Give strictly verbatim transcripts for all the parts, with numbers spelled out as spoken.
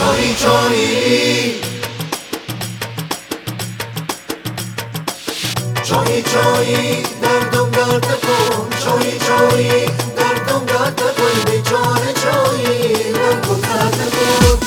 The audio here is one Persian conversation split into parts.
چایی چایی چایی چایی دردم درد کن چایی چایی دردم درد کن بیچاره چایی دردم درد کن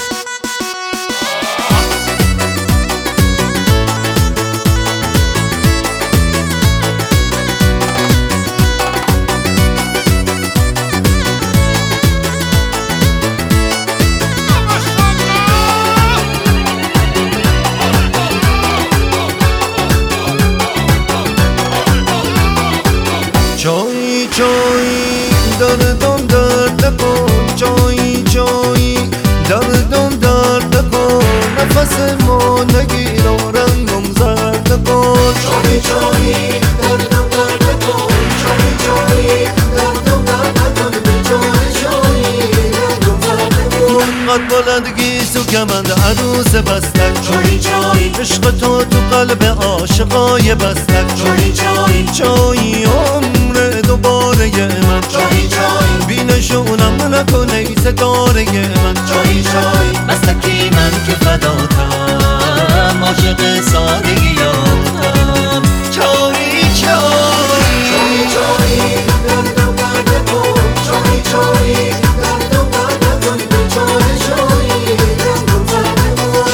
چایی چایی دردم درد کن چایی چایی دردم درد کن نفس ما نگیر و رنگم زرد کن چایی چایی دردم درد کن چایی چایی دردم درد کن بیچاره چایی دردم درد کن قد بلندگی سو کمند عروس بستک چایی چایی عشق تو تو قلب عاشقای بستک چایی چایی چایی عمر دوباره من چایی چایی بی نشونم نکنه ای ستاره من چایی چایی بستکی من که فداتم عاشق سادگیاتم چایی چایی چایی چایی دردم درد کن چایی چایی دردم درد کن بیچاره چایی دردم درد کن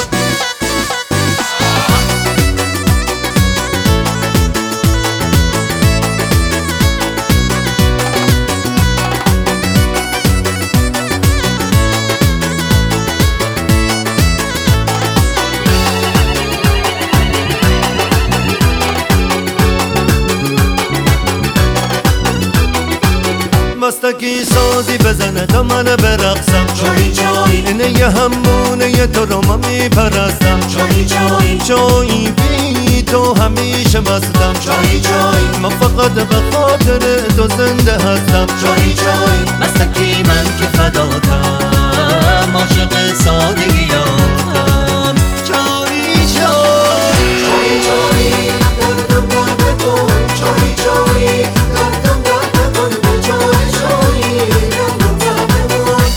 مستکی سازی بزنه تا من برقصم چایی چایی اینه یه همونه یه تو رو من میپرستم چایی چایی چایی بی تو همیشه مستم چایی چایی من فقط به خاطر تو زنده هستم چایی چایی مستکی من که فداتم عاشق سادگیاتم چایی چایی چایی چایی دردم درد کن چایی چایی دردم درد کن بیچاره چایی دردم درد کن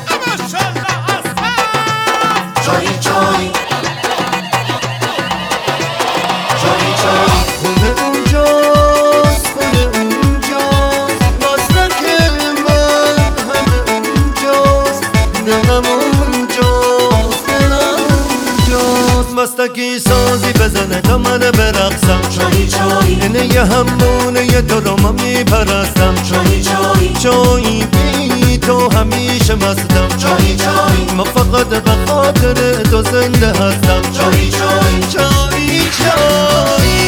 چایی چایی چایی چایی خونه اونجاست خونه اونجاست مستک من همه اونجاست دلم اونجاست دلم اونجاست مستکی سازی بزنه تا من برقصم چایی چایی اینه یه همونه یه تو رو من میپرستم چایی چایی چایی بی تو همیشه مستم چایی چایی من فقط به خاطر تو زنده هستم چایی چایی چایی چایی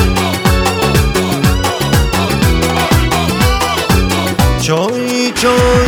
چایی چایی